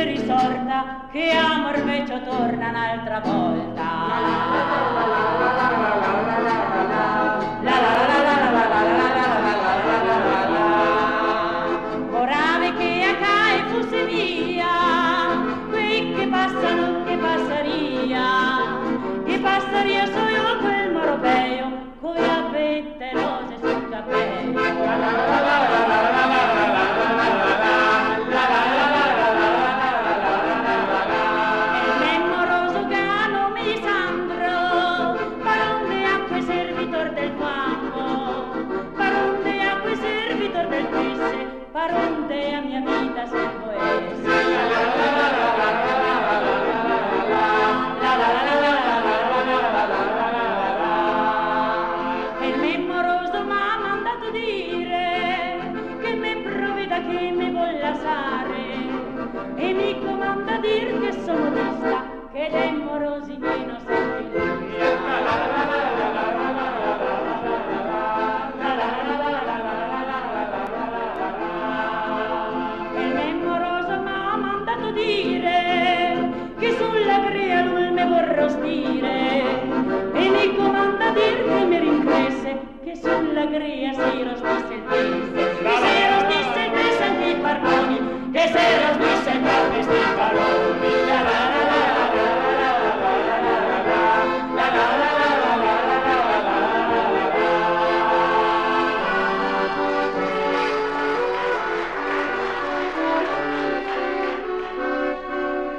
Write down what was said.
se risorta che amor vecchio torna un'altra volta. Vorrei che a Cai fosse via, quei che passano, che passaria so io quel moropeo, coi avette rose sul capello. E l'emmoroso gano Melisandro, paronde acque servitor del fango, paronde acque servitor del pisse, paronde a mia vita servo esse. E l'emmoroso m'ha mandato dire che me provveda che me voglia sare e mi comanda dir che sono modesta, che l'emmorosi meno e l'emmoroso m'ha mandato dire che sulla grea lui me vorrò stire e mi comanda dir che mi rincresse che sulla grea si rostisse il peso.